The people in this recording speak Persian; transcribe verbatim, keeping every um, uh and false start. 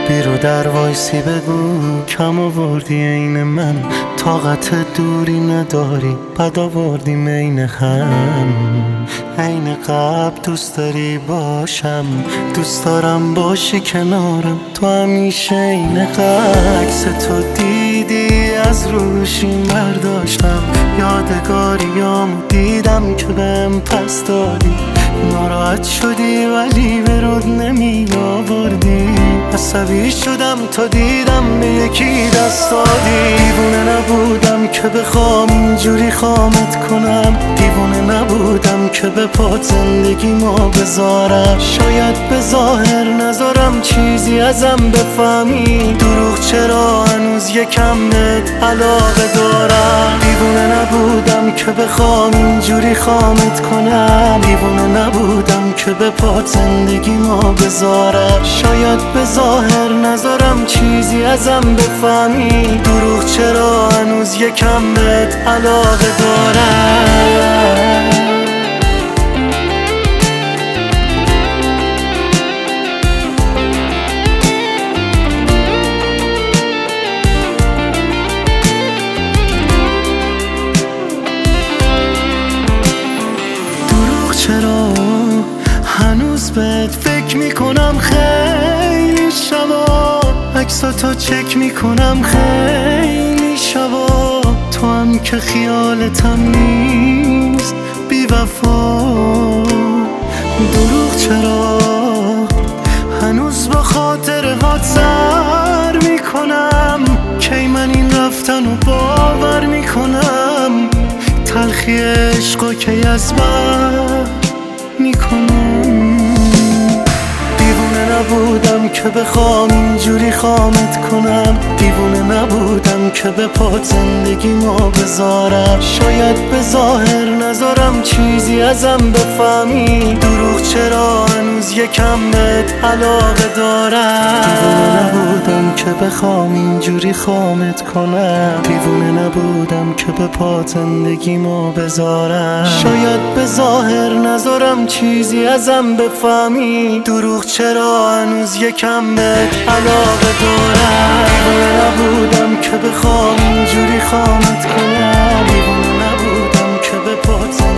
بیرو در وایسی بگو کم آوردی عین من، طاقت دوری نداری بد آوردی مین هم. عین قبل دوست داری باشم، دوست دارم باشی کنارم، تو همیشه عین عکس تو دیدی از روشیم برداشتم، یادگاریامو دیدم که بهم پس دادی، ناراحت شدی ولی به رود نمی آوردی، عصبی شدم تا دیدم به یکی دست دادی. دیوونه نبودم که بخوام اینجوری خامت کنم، دیوونه نبودم که به پات زندگی ما بذارم، شاید به ظاهر نذارم چیزی ازم بفهمی، دروغ چرا هنوز یکم بهت علاقه دارم. دیوونه نبودم که بخوام اینجوری خامت کنم، دیوونه نبودم که به پات زندگی ما بذارم، شاید به ظاهر نذارم چیزی ازم بفهمی، دروغ چرا هنوز یکم بهت علاقه دارم. دروغ چرا هنوز بهت فکر میکنم، خیلی شبا عکساتو چک میکنم، خیلی شبا تو هم که خیالتم نیست بی وفا. دروغ چرا هنوز با خاطر هات سر میکنم، کی من این رفتن و باور میکنم، تلخی عشقا کی از بر میکنم. دیوونه نبودم که بخوام اینجوری خامت کنم، دیوونه نبودم که به پات زندگی ما بذارم، شاید به ظاهر نذارم چیزی ازم بفهمی، دروغ چرا هنوز یکم بهت علاقه دارم. دیوونه نبودم که بخوام اینجوری خامت کنم، دیوونه نبودم که به پات زندگی ما بذارم، شاید به ظاهر نذارم چیزی ازم بفهمی، دروغ چرا هنوز یکم بهت علاقه دارم. دیوونه نبودم که بخوام اینجوری خامت کنم، دیوونه نبودم که به پات